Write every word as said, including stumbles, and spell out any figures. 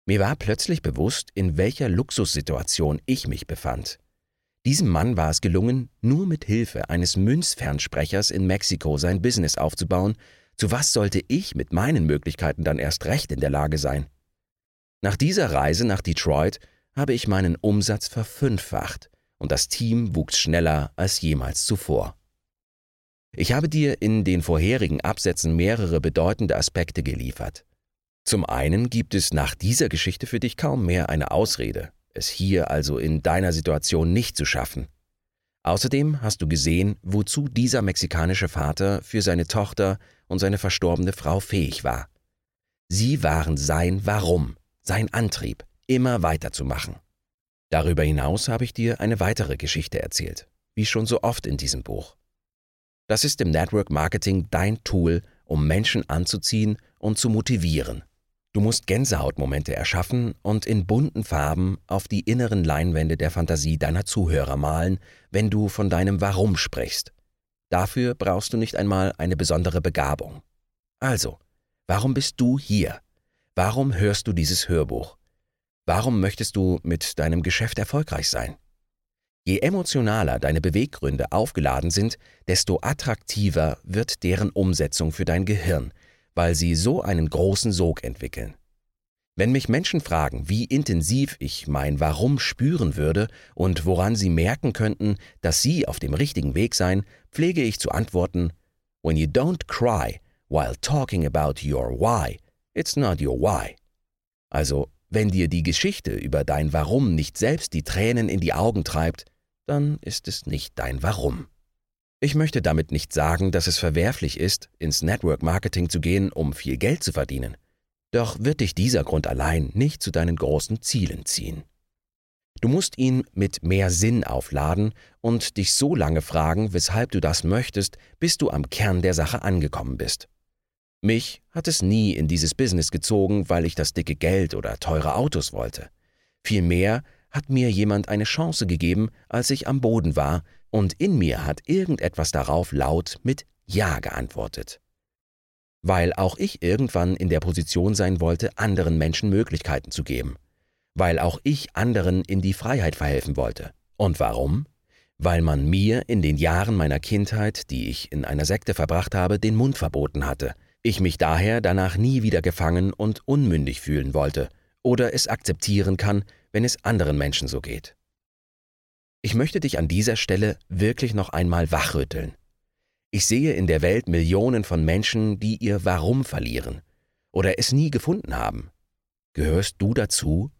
Mir war plötzlich bewusst, in welcher Luxussituation ich mich befand. Diesem Mann war es gelungen, nur mit Hilfe eines Münzfernsprechers in Mexiko sein Business aufzubauen. Zu was sollte ich mit meinen Möglichkeiten dann erst recht in der Lage sein? Nach dieser Reise nach Detroit habe ich meinen Umsatz verfünffacht und das Team wuchs schneller als jemals zuvor. Ich habe dir in den vorherigen Absätzen mehrere bedeutende Aspekte geliefert. Zum einen gibt es nach dieser Geschichte für dich kaum mehr eine Ausrede, es hier also in deiner Situation nicht zu schaffen. Außerdem hast du gesehen, wozu dieser mexikanische Vater für seine Tochter und seine verstorbene Frau fähig war. Sie waren sein Warum, sein Antrieb, immer weiterzumachen. Darüber hinaus habe ich dir eine weitere Geschichte erzählt, wie schon so oft in diesem Buch. Das ist im Network Marketing dein Tool, um Menschen anzuziehen und zu motivieren. Du musst Gänsehautmomente erschaffen und in bunten Farben auf die inneren Leinwände der Fantasie deiner Zuhörer malen, wenn du von deinem Warum sprichst. Dafür brauchst du nicht einmal eine besondere Begabung. Also, warum bist du hier? Warum hörst du dieses Hörbuch? Warum möchtest du mit deinem Geschäft erfolgreich sein? Je emotionaler deine Beweggründe aufgeladen sind, desto attraktiver wird deren Umsetzung für dein Gehirn, weil sie so einen großen Sog entwickeln. Wenn mich Menschen fragen, wie intensiv ich mein Warum spüren würde und woran sie merken könnten, dass sie auf dem richtigen Weg seien, pflege ich zu antworten: When you don't cry while talking about your why, it's not your why. Also, wenn dir die Geschichte über dein Warum nicht selbst die Tränen in die Augen treibt, dann ist es nicht dein Warum. Ich möchte damit nicht sagen, dass es verwerflich ist, ins Network Marketing zu gehen, um viel Geld zu verdienen. Doch wird dich dieser Grund allein nicht zu deinen großen Zielen ziehen. Du musst ihn mit mehr Sinn aufladen und dich so lange fragen, weshalb du das möchtest, bis du am Kern der Sache angekommen bist. Mich hat es nie in dieses Business gezogen, weil ich das dicke Geld oder teure Autos wollte. Vielmehr hat mir jemand eine Chance gegeben, als ich am Boden war, und in mir hat irgendetwas darauf laut mit Ja geantwortet. Weil auch ich irgendwann in der Position sein wollte, anderen Menschen Möglichkeiten zu geben. Weil auch ich anderen in die Freiheit verhelfen wollte. Und warum? Weil man mir in den Jahren meiner Kindheit, die ich in einer Sekte verbracht habe, den Mund verboten hatte. Ich mich daher danach nie wieder gefangen und unmündig fühlen wollte oder es akzeptieren kann, wenn es anderen Menschen so geht. Ich möchte dich an dieser Stelle wirklich noch einmal wachrütteln. Ich sehe in der Welt Millionen von Menschen, die ihr Warum verlieren oder es nie gefunden haben. Gehörst du dazu?